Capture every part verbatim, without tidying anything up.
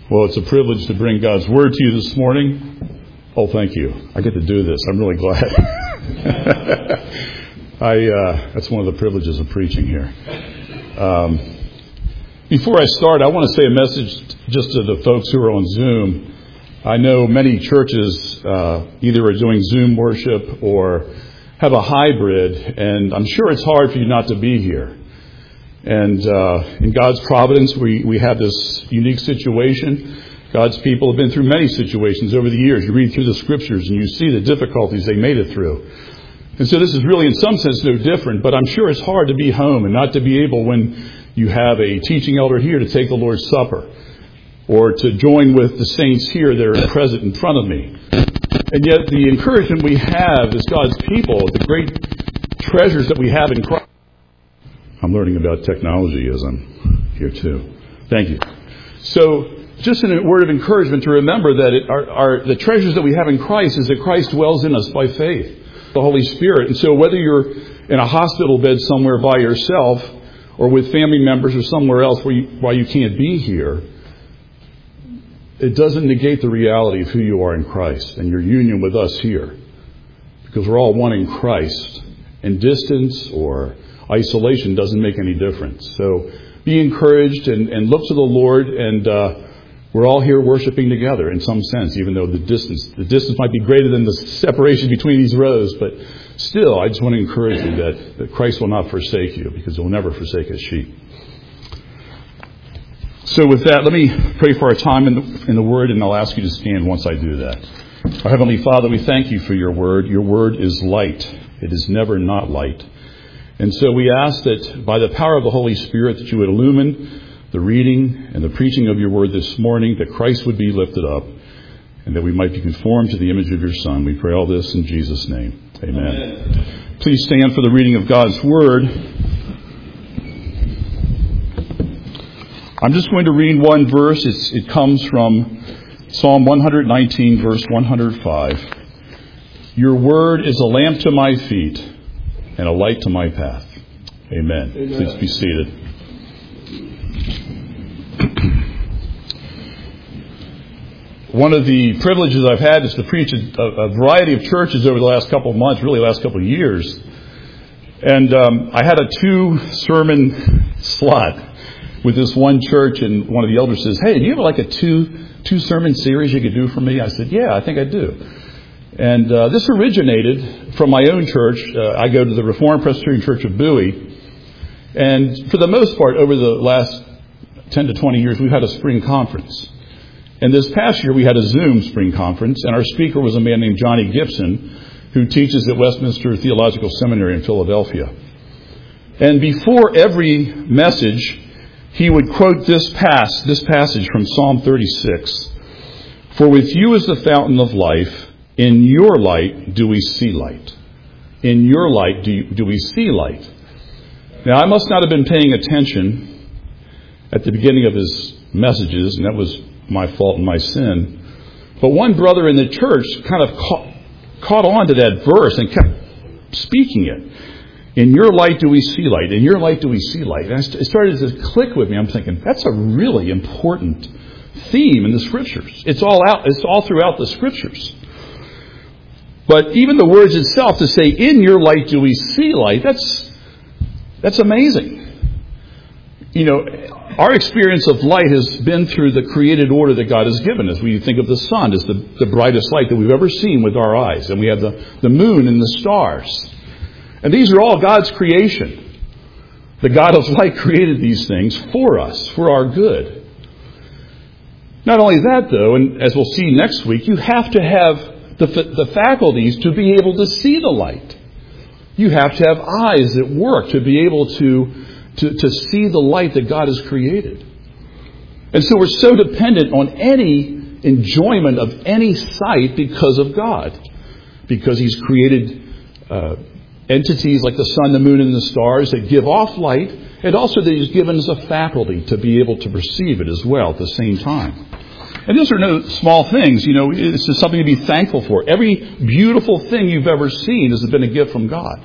Well, it's a privilege to bring God's Word to you this morning. Oh, thank you. I get to do this. I'm really glad. I uh, that's one of the privileges of preaching here. Um, before I start, I want to say a message just to the folks who are on Zoom. I know many churches uh, either are doing Zoom worship or have a hybrid, and I'm sure it's hard for you not to be here. And uh, in God's providence, we, we have this unique situation. God's people have been through many situations over the years. You read through the scriptures and you see the difficulties they made it through. And so this is really, in some sense, no different. But I'm sure it's hard to be home and not to be able, when you have a teaching elder here, to take the Lord's Supper or to join with the saints here that are present in front of me. And yet the encouragement we have as God's people, the great treasures that we have in Christ. I'm learning about technology as I'm here too. Thank you. So, just in a word of encouragement to remember that it, our, our, the treasures that we have in Christ is that Christ dwells in us by faith, the Holy Spirit. And so whether you're in a hospital bed somewhere by yourself or with family members or somewhere else where you, why you can't be here, it doesn't negate the reality of who you are in Christ and your union with us here. Because we're all one in Christ. And distance or isolation doesn't make any difference. So be encouraged and, and look to the Lord, and uh, we're all here worshiping together in some sense, even though the distance the distance might be greater than the separation between these rows. But still, I just want to encourage you that, that Christ will not forsake you, because He'll never forsake His sheep. So with that, let me pray for our time in the, in the Word, and I'll ask you to stand once I do that. Our Heavenly Father, we thank you for your Word. Your Word is light. It is never not light. And so we ask that by the power of the Holy Spirit that you would illumine the reading and the preaching of your word this morning, that Christ would be lifted up, and that we might be conformed to the image of your Son. We pray all this in Jesus' name. Amen. Amen. Please stand for the reading of God's word. I'm just going to read one verse. It's, it comes from Psalm one nineteen, verse one hundred five. Your word is a lamp to my feet and a light to my path. Amen. Amen. Please be seated. One of the privileges I've had is to preach a, a variety of churches over the last couple of months, really the last couple of years. And um, I had a two-sermon slot with this one church, and one of the elders says, "Hey, do you have like a two, two-sermon series you could do for me?" I said, "Yeah, I think I do." And uh, this originated from my own church. Uh, I go to the Reformed Presbyterian Church of Bowie. And for the most part, over the last ten to twenty years, we've had a spring conference. And this past year, we had a Zoom spring conference. And our speaker was a man named Johnny Gibson, who teaches at Westminster Theological Seminary in Philadelphia. And before every message, he would quote this, pass, this passage from Psalm thirty-six. "For with you is the fountain of life. In your light do we see light." In your light do, you, do we see light. Now, I must not have been paying attention at the beginning of his messages, and that was my fault and my sin. But one brother in the church kind of caught, caught on to that verse and kept speaking it. In your light do we see light. In your light do we see light. And it started to click with me. I'm thinking, that's a really important theme in the Scriptures. It's all out. It's all throughout the Scriptures. But even the words itself, to say, "In your light do we see light," that's that's amazing. You know, our experience of light has been through the created order that God has given us. We think of the sun as the, the brightest light that we've ever seen with our eyes. And we have the, the moon and the stars. And these are all God's creation. The God of light created these things for us, for our good. Not only that, though, and as we'll see next week, you have to have The, the faculties to be able to see the light. You have to have eyes that work to be able to, to, to see the light that God has created. And so we're so dependent on any enjoyment of any sight because of God. Because He's created uh, entities like the sun, the moon, and the stars that give off light. And also that He's given us a faculty to be able to perceive it as well at the same time. And those are no small things. You know, it's just something to be thankful for. Every beautiful thing you've ever seen has been a gift from God.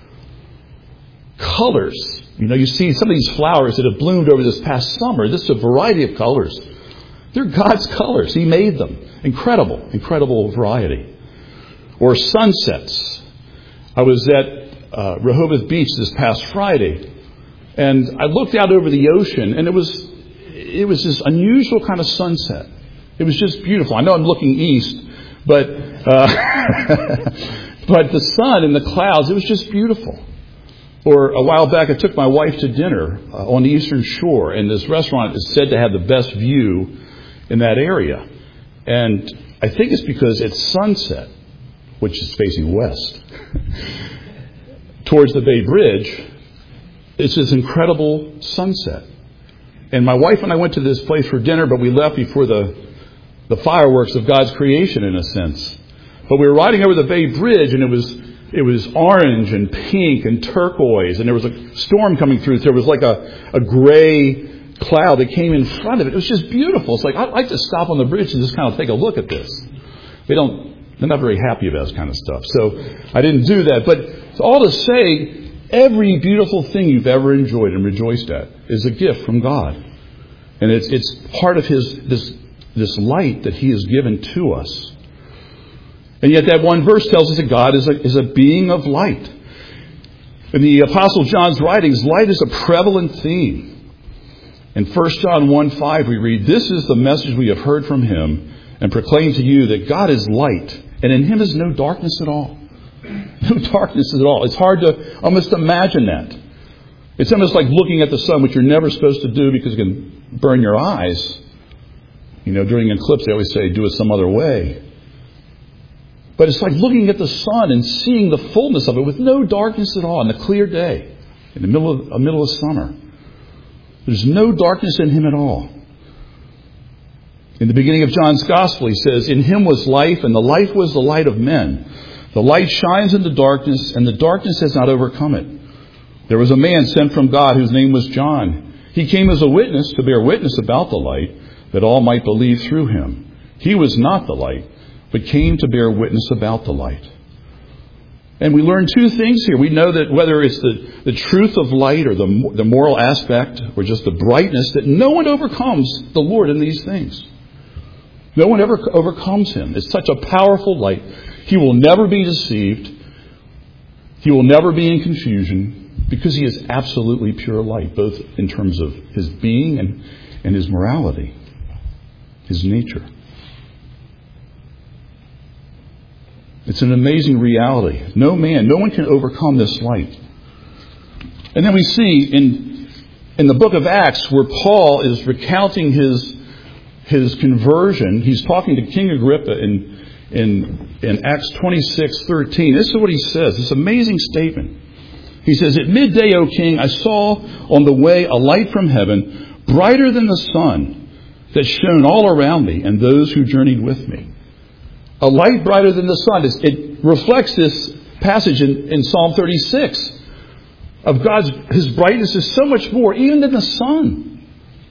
Colors. You know, you see some of these flowers that have bloomed over this past summer. This is a variety of colors. They're God's colors. He made them. Incredible, incredible variety. Or sunsets. I was at uh, Rehoboth Beach this past Friday, and I looked out over the ocean, and it was it was this unusual kind of sunset. It was just beautiful. I know I'm looking east, but uh, but the sun and the clouds, it was just beautiful. Or a while back, I took my wife to dinner uh, on the Eastern Shore, and this restaurant is said to have the best view in that area. And I think it's because it's sunset, which is facing west, towards the Bay Bridge. It's this incredible sunset. And my wife and I went to this place for dinner, but we left before the the fireworks of God's creation, in a sense. But we were riding over the Bay Bridge, and it was it was orange and pink and turquoise, and there was a storm coming through. So there was like a, a gray cloud that came in front of it. It was just beautiful. It's like, I'd like to stop on the bridge and just kind of take a look at this. They don't, they're not very happy about this kind of stuff. So I didn't do that. But it's all to say, every beautiful thing you've ever enjoyed and rejoiced at is a gift from God. And it's it's part of His this this light that He has given to us. And yet that one verse tells us that God is a, is a being of light. In the Apostle John's writings, light is a prevalent theme. In First John one five we read, "This is the message we have heard from Him and proclaim to you, that God is light, and in Him is no darkness at all." No darkness at all. It's hard to almost imagine that. It's almost like looking at the sun, which you're never supposed to do because it can burn your eyes. You know, during an eclipse, they always say, do it some other way. But it's like looking at the sun and seeing the fullness of it with no darkness at all on a clear day in the middle of, uh, middle of summer. There's no darkness in Him at all. In the beginning of John's Gospel, he says, "In Him was life, and the life was the light of men. The light shines in the darkness, and the darkness has not overcome it. There was a man sent from God whose name was John. He came as a witness to bear witness about the light, that all might believe through him. He was not the light, but came to bear witness about the light." And we learn two things here. We know that whether it's the, the truth of light or the, the moral aspect or just the brightness, that no one overcomes the Lord in these things. No one ever overcomes Him. It's such a powerful light. He will never be deceived. He will never be in confusion, because He is absolutely pure light, both in terms of His being and, and His morality, His nature. It's an amazing reality. No man, no one can overcome this light. And then we see in in the book of Acts, where Paul is recounting his his conversion, he's talking to King Agrippa in in in Acts twenty-six thirteen. This is what he says. This amazing statement. He says, "At midday, O king, I saw on the way a light from heaven, brighter than the sun, that shone all around me and those who journeyed with me." A light brighter than the sun. It reflects this passage in, in Psalm thirty-six of God's, His brightness is so much more even than the sun.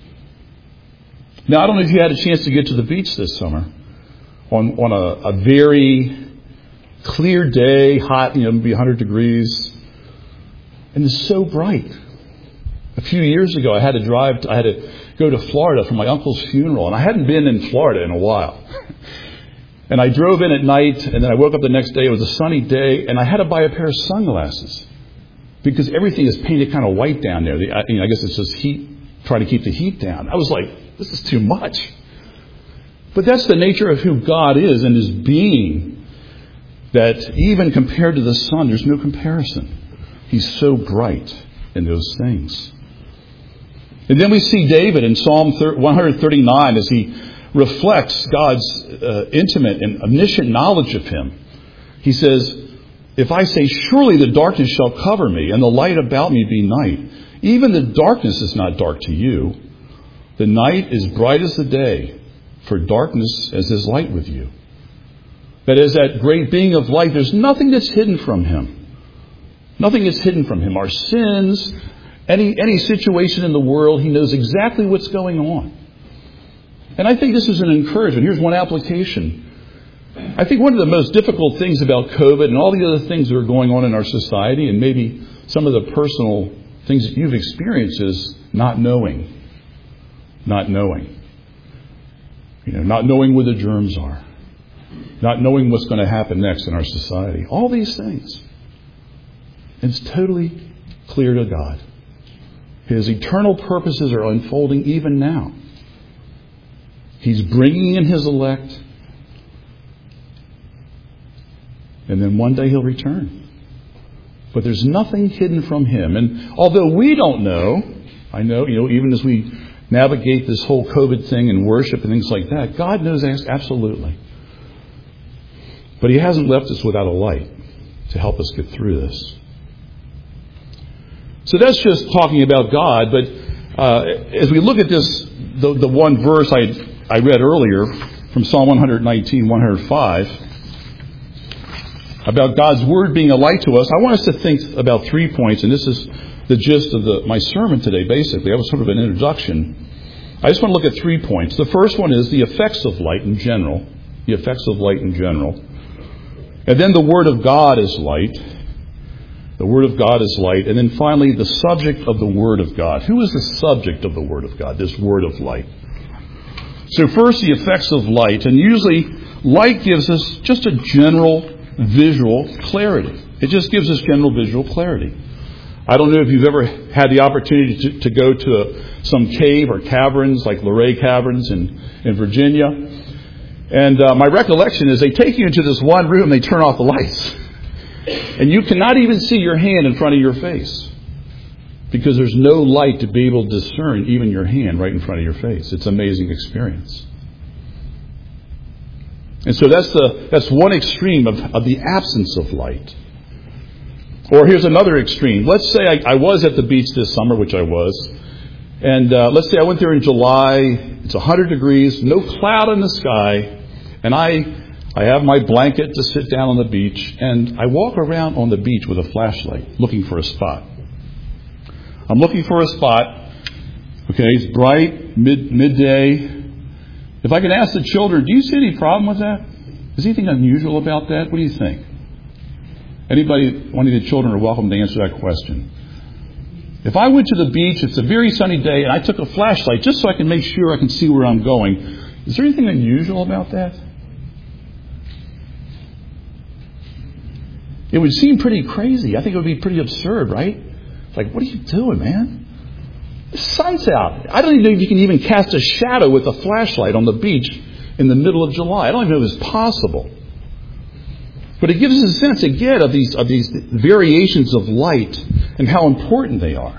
Now, I don't know if you had a chance to get to the beach this summer on, on a, a very clear day, hot, you know, maybe one hundred degrees. And it's so bright. A few years ago, I had to drive, to, I had to go to Florida for my uncle's funeral, and I hadn't been in Florida in a while. And I drove in at night, and then I woke up the next day. It was a sunny day, and I had to buy a pair of sunglasses because everything is painted kind of white down there. The, I, you know, I guess it's just heat, trying to keep the heat down. I was like, this is too much. But that's the nature of who God is and His being, that even compared to the sun, there's no comparison. He's so bright in those things. And then we see David in Psalm one thirty-nine as he reflects God's uh, intimate and omniscient knowledge of Him. He says, "If I say, surely the darkness shall cover me, and the light about me be night, even the darkness is not dark to you. The night is bright as the day, for darkness is as light with you." That is, that great being of light, there's nothing that's hidden from Him. Nothing is hidden from Him. Our sins, any any situation in the world, He knows exactly what's going on. And I think this is an encouragement. Here's one application. I think one of the most difficult things about COVID and all the other things that are going on in our society, and maybe some of the personal things that you've experienced, is not knowing. Not knowing. You know, not knowing where the germs are. Not knowing what's going to happen next in our society. All these things. It's totally clear to God. His eternal purposes are unfolding even now. He's bringing in His elect. And then one day He'll return. But there's nothing hidden from Him. And although we don't know, I know, you know, even as we navigate this whole COVID thing and worship and things like that, God knows absolutely. But He hasn't left us without a light to help us get through this. So that's just talking about God. But uh, as we look at this, the, the one verse I I read earlier from Psalm one nineteen, one oh five, about God's Word being a light to us, I want us to think about three points, and this is the gist of the, my sermon today, basically. That was sort of an introduction. I just want to look at three points. The first one is the effects of light in general. The effects of light in general. And then the Word of God is light. The Word of God is light. And then finally, the subject of the Word of God. Who is the subject of the Word of God, this Word of light? So first, the effects of light. And usually, light gives us just a general visual clarity. It just gives us general visual clarity. I don't know if you've ever had the opportunity to, to go to a, some cave or caverns like Luray Caverns in, in Virginia. And uh, my recollection is they take you into this one room, they turn off the lights. And you cannot even see your hand in front of your face. Because there's no light to be able to discern even your hand right in front of your face. It's an amazing experience. And so that's the that's one extreme of, of the absence of light. Or here's another extreme. Let's say I, I was at the beach this summer, which I was. And uh, let's say I went there in July. It's one hundred degrees, no cloud in the sky. And I I have my blanket to sit down on the beach. And I walk around on the beach with a flashlight looking for a spot. I'm looking for a spot. Okay, it's bright, mid midday. If I could ask the children, do you see any problem with that? Is anything unusual about that? What do you think? Anybody, one of the children are welcome to answer that question. If I went to the beach, it's a very sunny day, and I took a flashlight just so I can make sure I can see where I'm going, is there anything unusual about that? It would seem pretty crazy. I think it would be pretty absurd, right? Like, what are you doing, man? The sun's out. I don't even know if you can even cast a shadow with a flashlight on the beach in the middle of July. I don't even know if it's possible. But it gives us a sense, again, of these, of these variations of light and how important they are.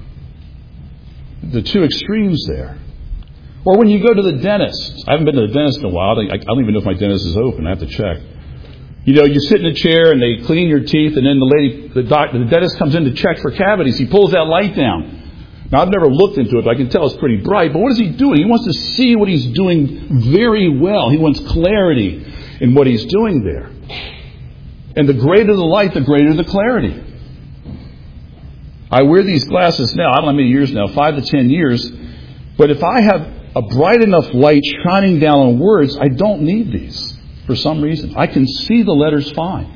The two extremes there. Or when you go to the dentist. I haven't been to the dentist in a while. I don't even know if my dentist is open. I have to check. You know, you sit in a chair and they clean your teeth, and then the lady, the doctor, the dentist comes in to check for cavities. He pulls that light down. Now, I've never looked into it, but I can tell it's pretty bright. But what is he doing? He wants to see what he's doing very well. He wants clarity in what he's doing there. And the greater the light, the greater the clarity. I wear these glasses now. I don't know how many years now, five to ten years. But if I have a bright enough light shining down on words, I don't need these for some reason. I can see the letters fine.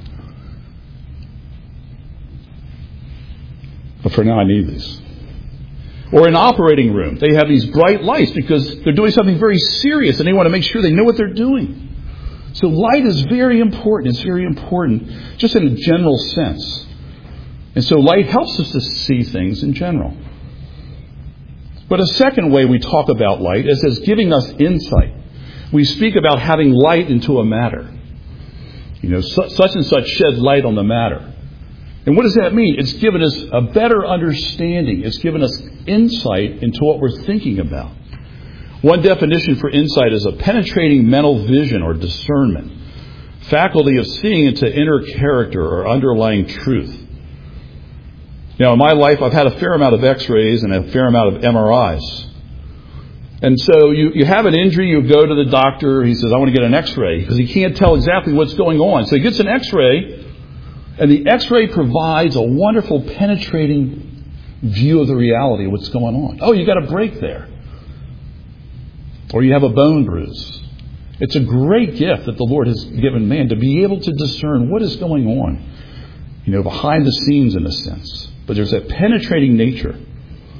But for now, I need these. Or in an operating room, they have these bright lights because they're doing something very serious and they want to make sure they know what they're doing. So light is very important. It's very important just in a general sense. And so light helps us to see things in general. But a second way we talk about light is as giving us insight. We speak about having light into a matter. You know, such and such shed light on the matter. And what does that mean? It's given us a better understanding. It's given us insight into what we're thinking about. One definition for insight is a penetrating mental vision or discernment, faculty of seeing into inner character or underlying truth. Now, in my life, I've had a fair amount of x-rays and a fair amount of M R Is. And so you, you have an injury, you go to the doctor, he says, I want to get an x-ray, because he can't tell exactly what's going on. So he gets an x-ray, and the x-ray provides a wonderful penetrating view of the reality of what's going on. Oh, you got a break there. Or you have a bone bruise. It's a great gift that the Lord has given man to be able to discern what is going on, you know, behind the scenes in a sense. But there's that penetrating nature.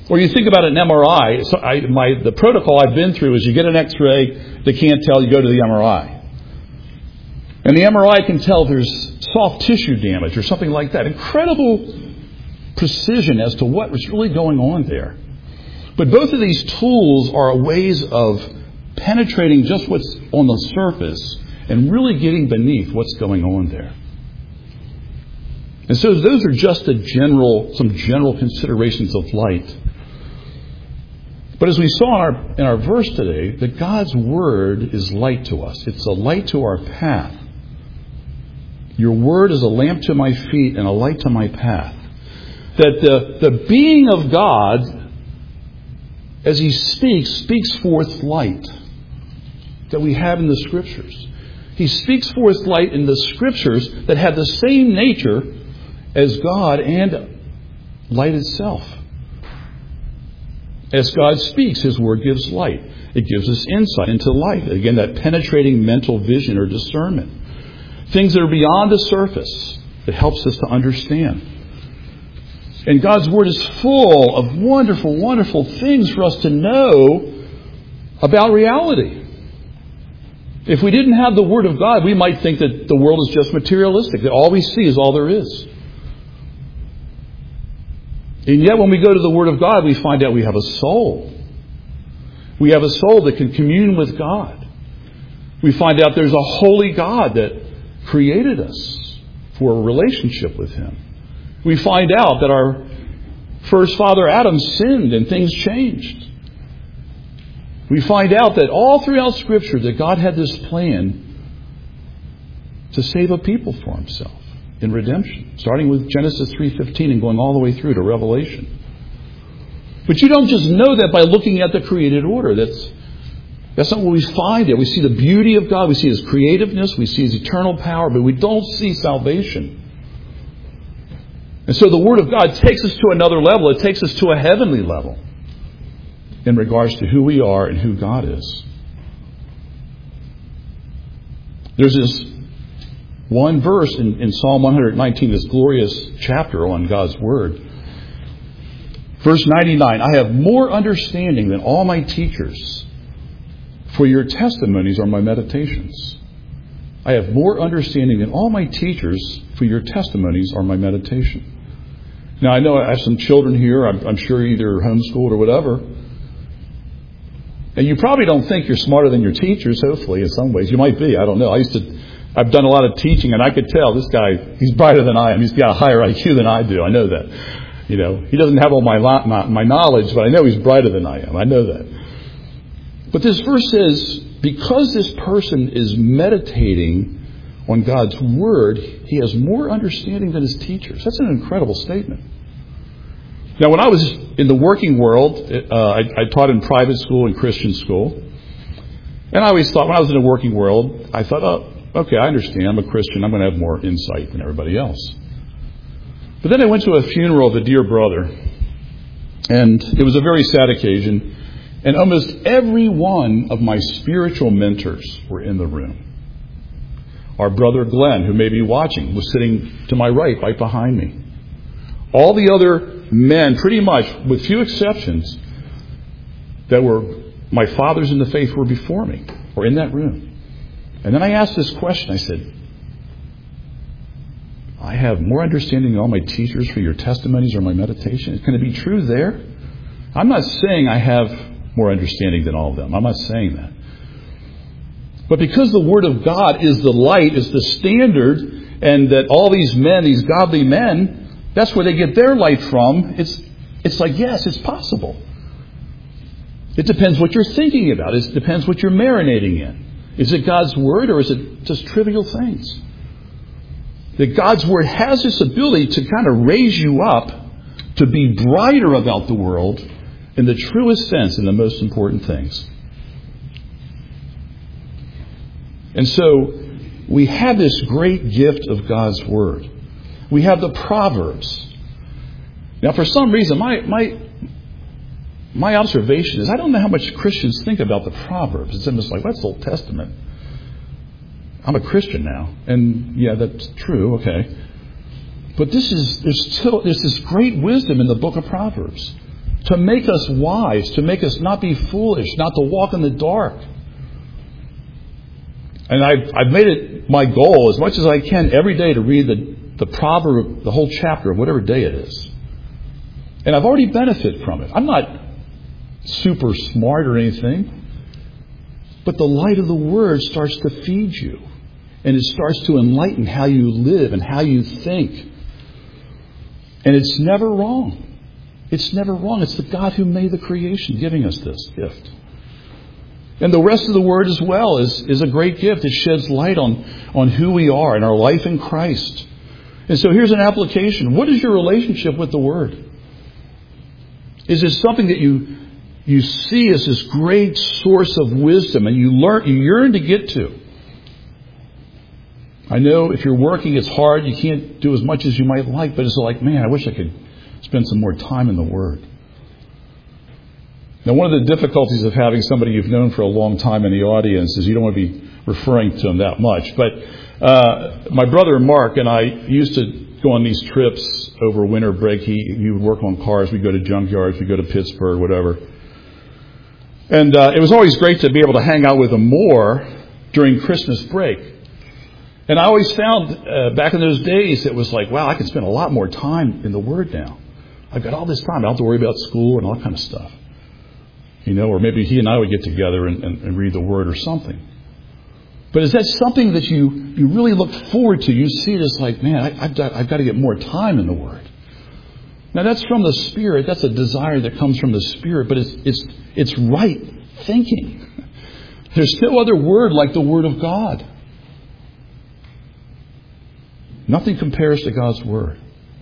Or you think about an M R I. So I, my, the protocol I've been through is you get an X-ray, they can't tell, you go to the M R I. And the M R I can tell there's soft tissue damage or something like that. Incredible precision as to what was really going on there. But both of these tools are ways of penetrating just what's on the surface and really getting beneath what's going on there. And so those are just a general, some general considerations of light. But as we saw in our, in our verse today, that God's Word is light to us. It's a light to our path. Your Word is a lamp to my feet and a light to my path. That the, the being of God, as He speaks, speaks forth light that we have in the Scriptures. He speaks forth light in the Scriptures that have the same nature as God and light itself. As God speaks, His Word gives light. It gives us insight into light. Again, that penetrating mental vision or discernment. Things that are beyond the surface. It helps us to understand. And God's Word is full of wonderful, wonderful things for us to know about reality. If we didn't have the Word of God, we might think that the world is just materialistic, that all we see is all there is. And yet when we go to the Word of God, we find out we have a soul. We have a soul that can commune with God. We find out there's a holy God that created us for a relationship with Him. We find out that our first father Adam sinned and things changed. We find out that all throughout Scripture that God had this plan to save a people for Himself in redemption, starting with Genesis three fifteen and going all the way through to Revelation. But you don't just know that by looking at the created order. That's that's not what we find there. We see the beauty of God, we see His creativeness, we see His eternal power, but we don't see salvation. And so the Word of God takes us to another level. It takes us to a heavenly level in regards to who we are and who God is. There's this one verse in, in Psalm one nineteen, this glorious chapter on God's Word. Verse ninety-nine, I have more understanding than all my teachers, for your testimonies are my meditations. I have more understanding than all my teachers, for your testimonies are my meditation. Now, I know I have some children here. I'm, I'm sure either homeschooled or whatever. And you probably don't think you're smarter than your teachers, hopefully, in some ways. You might be. I don't know. I used to, I've done a lot of teaching, and I could tell this guy, he's brighter than I am. He's got a higher I Q than I do. I know that. You know, he doesn't have all my, my, my knowledge, but I know he's brighter than I am. I know that. But this verse says, because this person is meditating on God's Word, he has more understanding than his teachers. That's an incredible statement. Now, when I was in the working world, uh, I, I taught in private school and Christian school. And I always thought, when I was in the working world, I thought, oh, okay, I understand. I'm a Christian. I'm going to have more insight than everybody else. But then I went to a funeral of a dear brother. And it was a very sad occasion. And almost every one of my spiritual mentors were in the room. Our brother Glenn, who may be watching, was sitting to my right, right behind me. All the other men, pretty much, with few exceptions, that were my fathers in the faith were before me, were in that room. And then I asked this question. I said, I have more understanding than all my teachers, for your testimonies or my meditation. Can it be true there? I'm not saying I have more understanding than all of them. I'm not saying that. But because the Word of God is the light, is the standard, and that all these men, these godly men, that's where they get their light from, it's it's like, yes, it's possible. It depends what you're thinking about. It depends what you're marinating in. Is it God's Word, or is it just trivial things? That God's Word has this ability to kind of raise you up to be brighter about the world in the truest sense, in the most important things. And so we have this great gift of God's Word. We have the Proverbs. Now, for some reason, my my my observation is I don't know how much Christians think about the Proverbs. It's almost like, that's Old Testament. I'm a Christian now. And yeah, that's true, okay. But this is there's still there's this great wisdom in the book of Proverbs. to make us wise, to make us not be foolish, not to walk in the dark. And I've, I've made it my goal as much as I can every day to read the, the proverb, the whole chapter of whatever day it is. And I've already benefited from it. I'm not super smart or anything. But the light of the Word starts to feed you. And it starts to enlighten how you live and how you think. And it's never wrong. It's never wrong. It's the God who made the creation giving us this gift. And the rest of the Word as well is, is a great gift. It sheds light on, on who we are and our life in Christ. And so here's an application. What is your relationship with the Word? Is it something that you you see as this great source of wisdom and you learn, you yearn to get to? I know if you're working, it's hard. You can't do as much as you might like, but it's like, man, I wish I could spend some more time in the Word. Now, one of the difficulties of having somebody you've known for a long time in the audience is you don't want to be referring to them that much. But uh, my brother Mark and I used to go on these trips over winter break. He, he would work on cars. We'd go to junkyards. We'd go to Pittsburgh, whatever. And uh, it was always great to be able to hang out with him more during Christmas break. And I always found uh, back in those days, it was like, wow, I can spend a lot more time in the Word now. I've got all this time. I don't have to worry about school and all that kind of stuff. You know, or maybe he and I would get together and, and, and read the Word or something. But is that something that you, you really look forward to? You see it as like, man, I, I've got, I've got to get more time in the Word. Now that's from the Spirit. That's a desire that comes from the Spirit. But it's it's it's right thinking. There's no other word like the Word of God. Nothing compares to God's Word.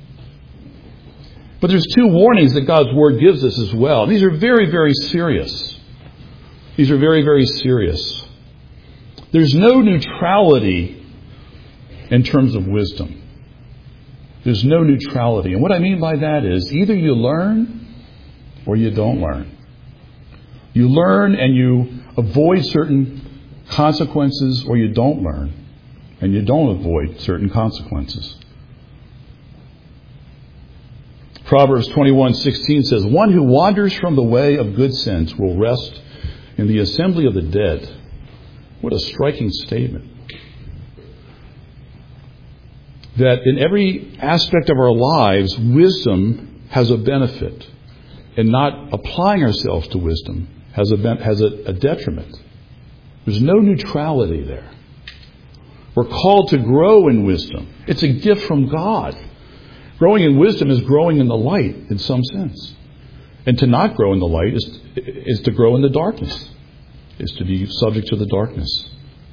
But there's two warnings that God's Word gives us as well. These are very, very serious. These are very, very serious. There's no neutrality in terms of wisdom. There's no neutrality. And what I mean by that is either you learn or you don't learn. You learn and you avoid certain consequences, or you don't learn and you don't avoid certain consequences. Proverbs twenty-one sixteen says, "One who wanders from the way of good sense will rest in the assembly of the dead." What a striking statement. That in every aspect of our lives, wisdom has a benefit. And not applying ourselves to wisdom has a, has a, a detriment. There's no neutrality there. We're called to grow in wisdom. It's a gift from God. Growing in wisdom is growing in the light in some sense. And to not grow in the light is, is to grow in the darkness. Is to be subject to the darkness.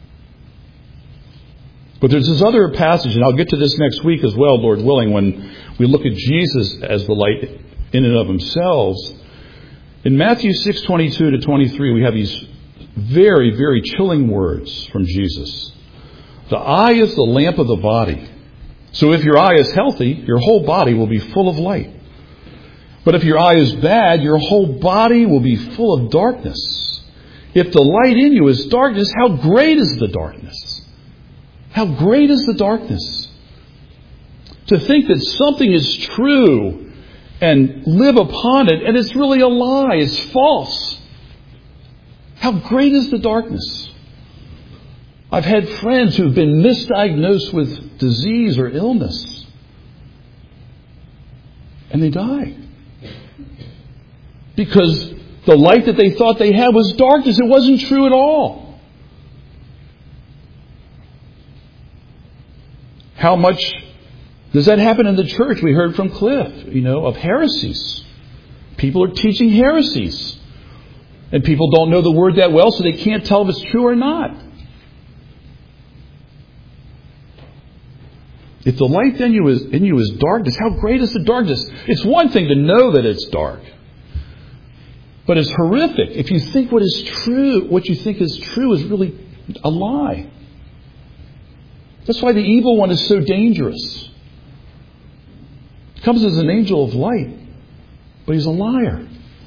But there's this other passage, and I'll get to this next week as well, Lord willing, when we look at Jesus as the light in and of himself. In Matthew six twenty-two to twenty-three, we have these very, very chilling words from Jesus. The eye is the lamp of the body. So if your eye is healthy, your whole body will be full of light. But if your eye is bad, your whole body will be full of darkness. If the light in you is darkness, how great is the darkness? How great is the darkness? To think that something is true and live upon it, and it's really a lie, it's false. How great is the darkness? I've had friends who've been misdiagnosed with disease or illness, and they die. Because the light that they thought they had was darkness. It wasn't true at all. How much does that happen in the church? We heard from Cliff, you know, of heresies. People are teaching heresies. And people don't know the Word that well, so they can't tell if it's true or not. If the light in you is, in you is darkness, how great is the darkness? It's one thing to know that it's dark. But it's horrific if you think what is true, what you think is true is really a lie. That's why the evil one is so dangerous. He comes as an angel of light, but he's a liar.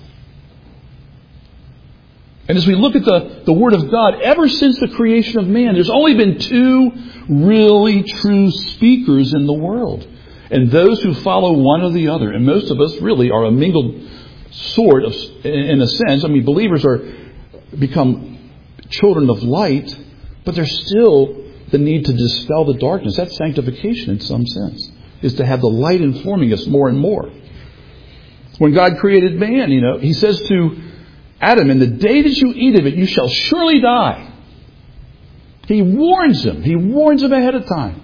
And as we look at the, the Word of God, ever since the creation of man, there's only been two really true speakers in the world. And those who follow one or the other. And most of us really are a mingled sort of, in a sense. I mean, believers are become children of light, but there's still the need to dispel the darkness. That's sanctification in some sense, is to have the light informing us more and more. When God created man, you know, He says to Adam, in the day that you eat of it, you shall surely die. He warns him. He warns him ahead of time.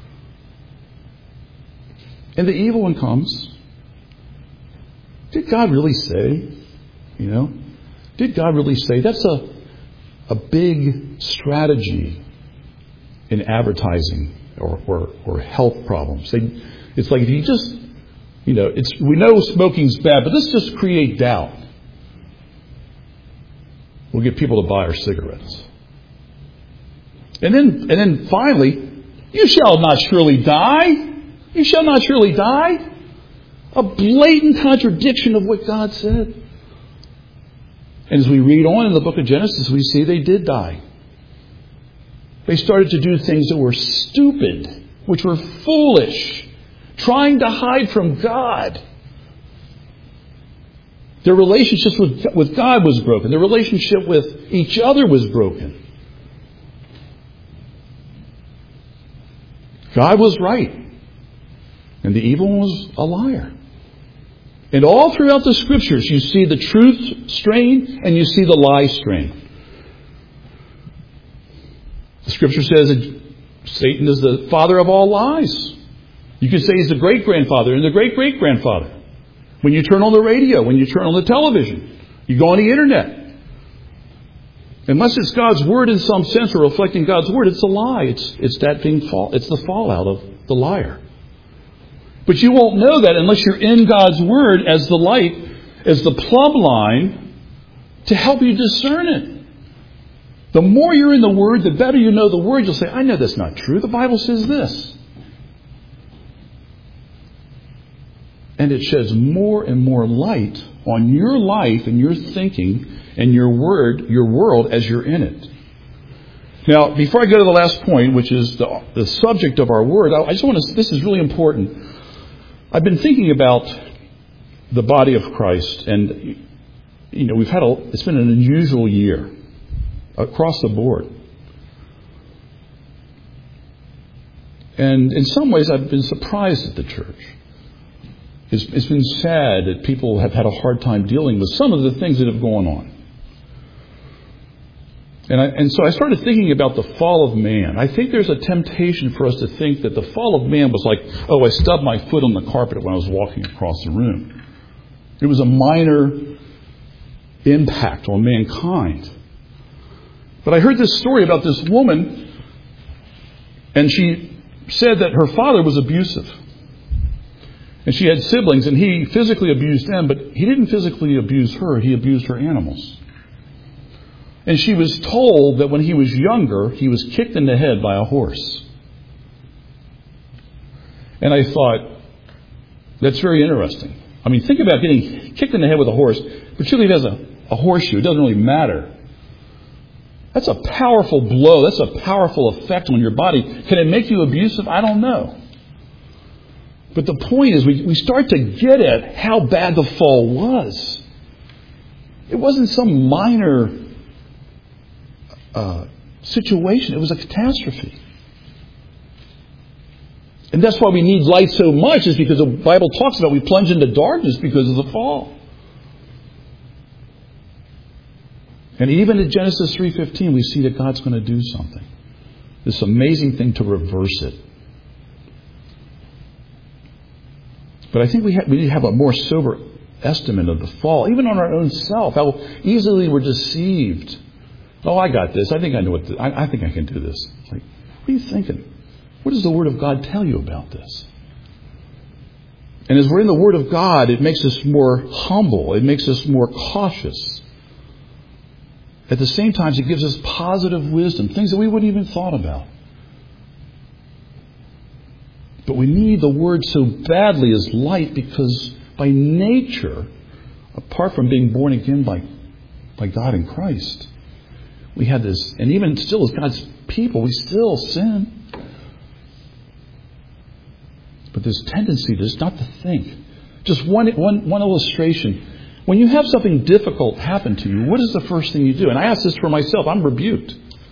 And the evil one comes. Did God really say? You know? Did God really say? That's a, a big strategy in advertising or, or, or health problems. They, it's like if you just, you know, it's we know smoking's bad, but let's just create doubt. We'll get people to buy our cigarettes. And then, and then finally, you shall not surely die. You shall not surely die. A blatant contradiction of what God said. And as we read on in the book of Genesis, we see they did die. They started to do things that were stupid, which were foolish, trying to hide from God. Their relationship with, with God was broken. Their relationship with each other was broken. God was right. And the evil one was a liar. And all throughout the Scriptures, you see the truth strain and you see the lie strain. The Scripture says that Satan is the father of all lies. You can say he's the great-grandfather and the great-great-grandfather. When you turn on the radio, when you turn on the television, you go on the internet. Unless it's God's Word in some sense or reflecting God's Word, it's a lie. It's it's that being fall, it's the fallout of the liar. But you won't know that unless you're in God's Word as the light, as the plumb line to help you discern it. The more you're in the Word, the better you know the Word. You'll say, I know that's not true. The Bible says this. And it sheds more and more light on your life and your thinking and your word, your world as you're in it. Now, before I go to the last point, which is the, the subject of our word, I, I just want to, this is really important. I've been thinking about the body of Christ, and, you know, we've had a, it's been an unusual year across the board. And in some ways, I've been surprised at the church. It's, it's been sad that people have had a hard time dealing with some of the things that have gone on. And, I, and so I started thinking about the fall of man. I think there's a temptation for us to think that the fall of man was like, oh, I stubbed my foot on the carpet when I was walking across the room. It was a minor impact on mankind. But I heard this story about this woman, and she said that her father was abusive. And she had siblings, and he physically abused them, but he didn't physically abuse her. He abused her animals. And she was told that when he was younger, he was kicked in the head by a horse. And I thought, that's very interesting. I mean, think about getting kicked in the head with a horse, particularly if it has a, a horseshoe. It doesn't really matter. That's a powerful blow. That's a powerful effect on your body. Can it make you abusive? I don't know. But the point is, we, we start to get at how bad the fall was. It wasn't some minor uh, situation. It was a catastrophe. And that's why we need light so much, is because the Bible talks about we plunge into darkness because of the fall. And even in Genesis three fifteen, we see that God's going to do something. This amazing thing to reverse it. But I think we, ha- we need to have a more sober estimate of the fall, even on our own self, how easily we're deceived. Oh, I got this. I think I know what this, I, I think I can do this. Like, what are you thinking? What does the Word of God tell you about this? And as we're in the Word of God, it makes us more humble. It makes us more cautious. At the same time, it gives us positive wisdom, things that we wouldn't even thought about. But we need the Word so badly as light, because by nature, apart from being born again by, by God in Christ, we have this, and even still as God's people, we still sin. But this tendency just not to think. Just one, one, one illustration. When you have something difficult happen to you, what is the first thing you do? And I ask this for myself. I'm rebuked.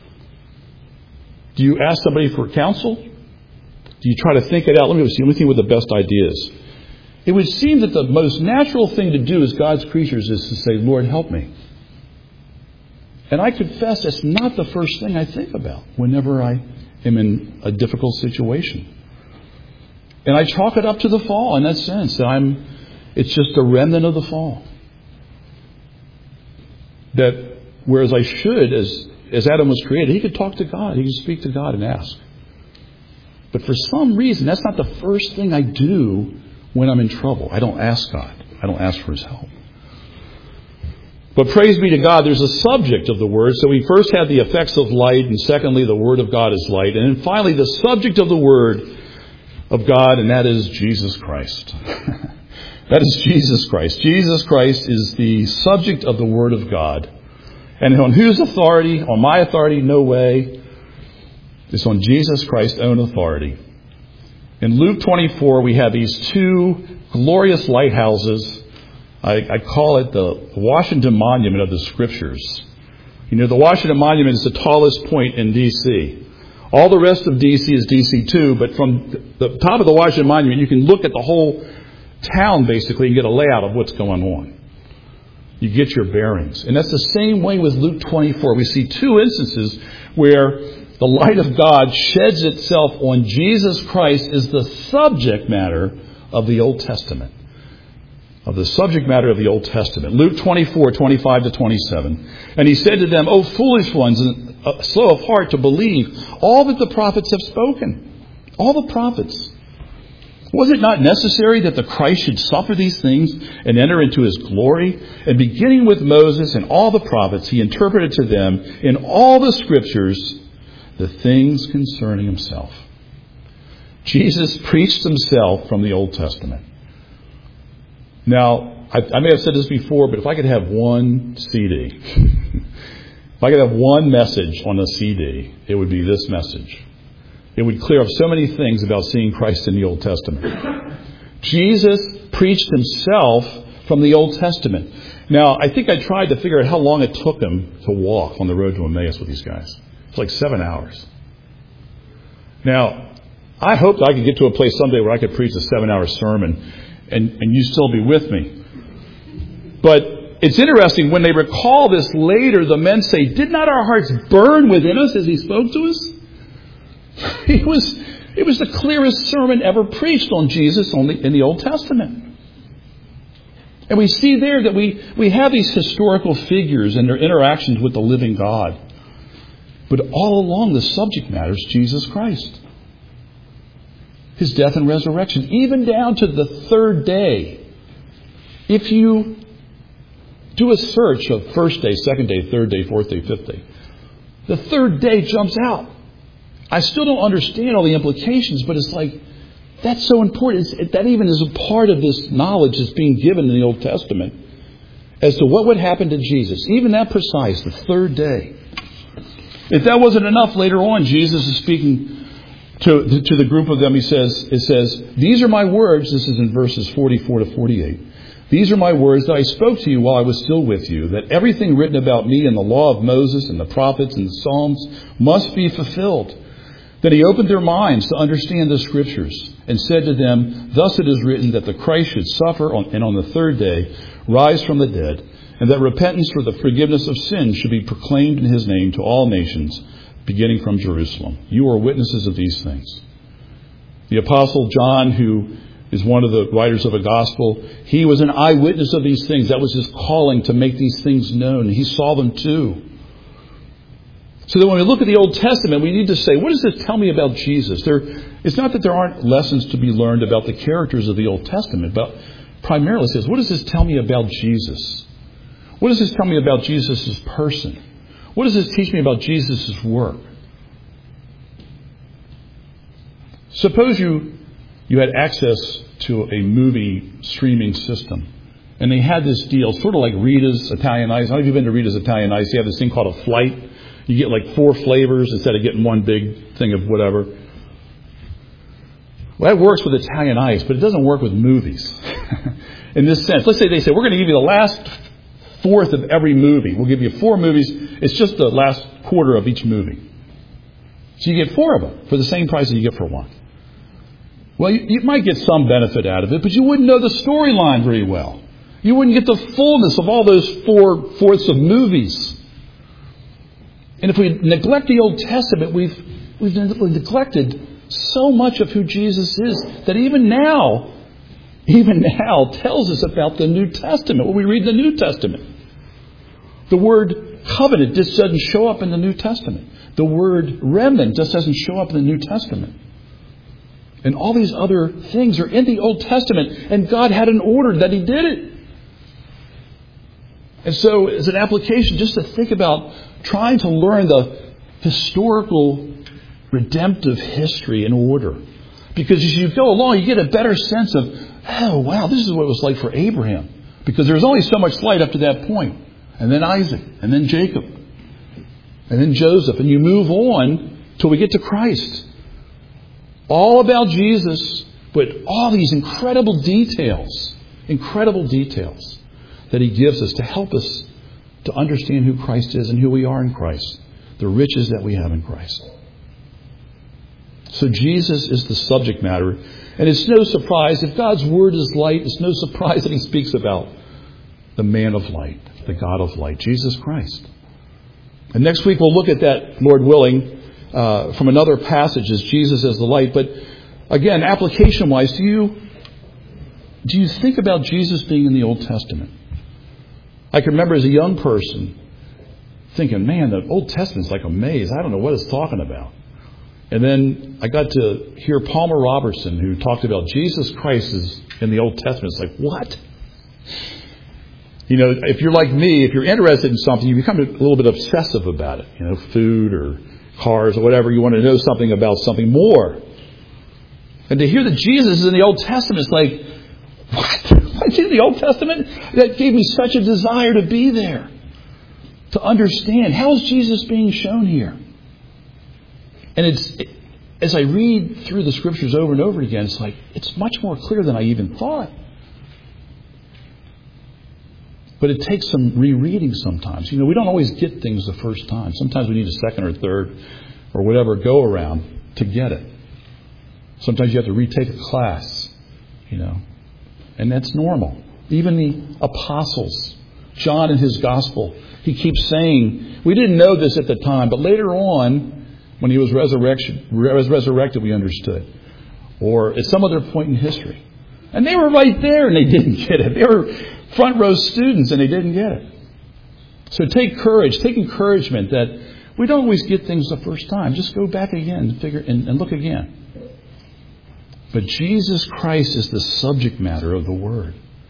Do you ask somebody for counsel? Do you try to think it out? Let me see. Let me think with the best ideas. It would seem that the most natural thing to do as God's creatures is to say, Lord, help me. And I confess that's not the first thing I think about whenever I am in a difficult situation. And I chalk it up to the fall in that sense. That I'm, it's just a remnant of the fall. That whereas I should, as, as Adam was created, he could talk to God. He could speak to God and ask. But for some reason, that's not the first thing I do when I'm in trouble. I don't ask God. I don't ask for His help. But praise be to God, there's a subject of the Word. So we first have the effects of light, and secondly, the Word of God is light. And then finally, the subject of the Word of God, and that is Jesus Christ. That is Jesus Christ. Jesus Christ is the subject of the Word of God. And on whose authority? On my authority? No way. It's on Jesus Christ's own authority. In Luke twenty-four, we have these two glorious lighthouses. I, I call it the Washington Monument of the Scriptures. You know, the Washington Monument is the tallest point in D C All the rest of D C is D C two, but from the top of the Washington Monument, you can look at the whole town, basically, and get a layout of what's going on. You get your bearings. And that's the same way with Luke twenty-four. We see two instances where the light of God sheds itself on Jesus Christ as the subject matter of the Old Testament. Of the subject matter of the Old Testament. Luke twenty-four, twenty-five to twenty-seven. And he said to them, O foolish ones, and uh, slow of heart to believe all that the prophets have spoken. All the prophets. Was it not necessary that the Christ should suffer these things and enter into His glory? And beginning with Moses and all the prophets, he interpreted to them in all the Scriptures the things concerning Himself. Jesus preached Himself from the Old Testament. Now, I, I may have said this before, but if I could have one C D, if I could have one message on a C D, it would be this message. It would clear up so many things about seeing Christ in the Old Testament. Jesus preached Himself from the Old Testament. Now, I think I tried to figure out how long it took Him to walk on the road to Emmaus with these guys. It's like seven hours. Now, I hoped I could get to a place someday where I could preach a seven-hour sermon and, and you still be with me. But it's interesting, when they recall this later, the men say, did not our hearts burn within us as He spoke to us? It was, it was the clearest sermon ever preached on Jesus on the, in the Old Testament. And we see there that we, we have these historical figures and their interactions with the living God. But all along the subject matter is Jesus Christ. His death and resurrection. Even down to the third day. If you do a search of first day, second day, third day, fourth day, fifth day, the third day jumps out. I still don't understand all the implications, but it's like, that's so important. It's, that even is a part of this knowledge that's being given in the Old Testament as to what would happen to Jesus. Even that precise, the third day. If that wasn't enough, later on, Jesus is speaking to, to the group of them. He says, it says, these are my words. This is in verses forty-four to forty-eight. These are my words that I spoke to you while I was still with you, that everything written about me in the law of Moses and the prophets and the Psalms must be fulfilled. Then He opened their minds to understand the Scriptures and said to them, thus it is written that the Christ should suffer on, and on the third day rise from the dead, and that repentance for the forgiveness of sins should be proclaimed in His name to all nations, beginning from Jerusalem. You are witnesses of these things. The Apostle John, who is one of the writers of a gospel, he was an eyewitness of these things. That was his calling, to make these things known. He saw them too. So that when we look at the Old Testament, we need to say, what does this tell me about Jesus? There, it's not that there aren't lessons to be learned about the characters of the Old Testament, but primarily it says, what does this tell me about Jesus? What does this tell me about Jesus' person? What does this teach me about Jesus' work? Suppose you, you had access to a movie streaming system, and they had this deal, sort of like Rita's Italian Ice. How many of you have been to Rita's Italian Ice? They have this thing called a flight. You get like four flavors instead of getting one big thing of whatever. Well, that works with Italian Ice, but it doesn't work with movies. in this sense. Let's say they say, we're going to give you the last fourth of every movie. We'll give you four movies. It's just the last quarter of each movie. So you get four of them for the same price that you get for one. Well, you, you might get some benefit out of it, but you wouldn't know the storyline very well. You wouldn't get the fullness of all those four fourths of movies. And if we neglect the Old Testament, we've we've neglected so much of who Jesus is that even now, even now tells us about the New Testament. When we read the New Testament, the word covenant just doesn't show up in the New Testament. The word remnant just doesn't show up in the New Testament. And all these other things are in the Old Testament. And God had an order that He did it. And so as an application, just to think about trying to learn the historical redemptive history in order. Because as you go along, you get a better sense of, oh, wow, this is what it was like for Abraham. Because there was only so much light up to that point. And then Isaac. And then Jacob. And then Joseph. And you move on till we get to Christ. All about Jesus, but all these incredible details. Incredible details that He gives us to help us to understand who Christ is and who we are in Christ. The riches that we have in Christ. So Jesus is the subject matter. And it's no surprise, if God's Word is light, it's no surprise that He speaks about the man of light, the God of light, Jesus Christ. And next week we'll look at that, Lord willing, uh, from another passage as Jesus as the light. But again, application-wise, do you, do you think about Jesus being in the Old Testament? I can remember as a young person thinking, man, the Old Testament's like a maze. I don't know what it's talking about. And then I got to hear Palmer Robertson, who talked about Jesus Christ is in the Old Testament. It's like, what? You know, if you're like me, if you're interested in something, you become a little bit obsessive about it. You know, food or cars or whatever. You want to know something about something more. And to hear that Jesus is in the Old Testament, it's like, what? What's in the Old Testament? That gave me such a desire to be there. To understand, how is Jesus being shown here? And it's, it, as I read through the Scriptures over and over again, it's like, it's much more clear than I even thought. But it takes some rereading sometimes. You know, we don't always get things the first time. Sometimes we need a second or third or whatever go around to get it. Sometimes you have to retake a class, you know. And that's normal. Even the apostles, John in his gospel, he keeps saying, we didn't know this at the time, but later on, when he was resurrection, res- resurrected, we understood. Or at some other point in history. And they were right there and they didn't get it. They were front row students and they didn't get it. So take courage, take encouragement that we don't always get things the first time. Just go back again and, figure, and, and look again. But Jesus Christ is the subject matter of the Word.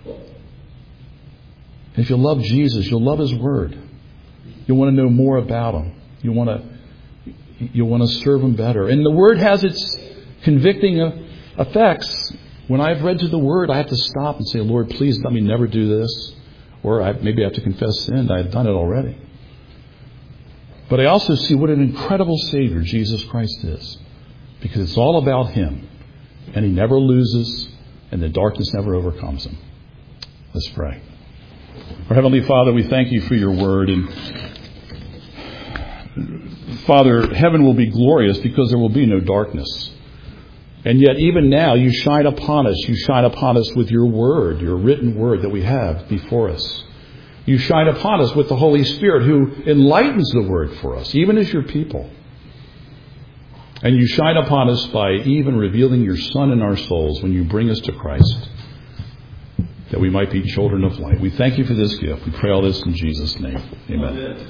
And if you love Jesus, you'll love His Word. You'll want to know more about Him. You want to you want to serve Him better. And the Word has its convicting effects. When I've read through the Word, I have to stop and say, Lord, please let me never do this. Or I, maybe I have to confess sin. I've done it already. But I also see what an incredible Savior Jesus Christ is. Because it's all about Him. And He never loses. And the darkness never overcomes Him. Let's pray. Our Heavenly Father, we thank You for Your Word. And Father, heaven will be glorious because there will be no darkness. And yet even now you shine upon us. You shine upon us with Your Word, Your written Word that we have before us. You shine upon us with the Holy Spirit who enlightens the Word for us, even as Your people. And You shine upon us by even revealing Your Son in our souls when You bring us to Christ, that we might be children of light. We thank You for this gift. We pray all this in Jesus' name. Amen. Amen.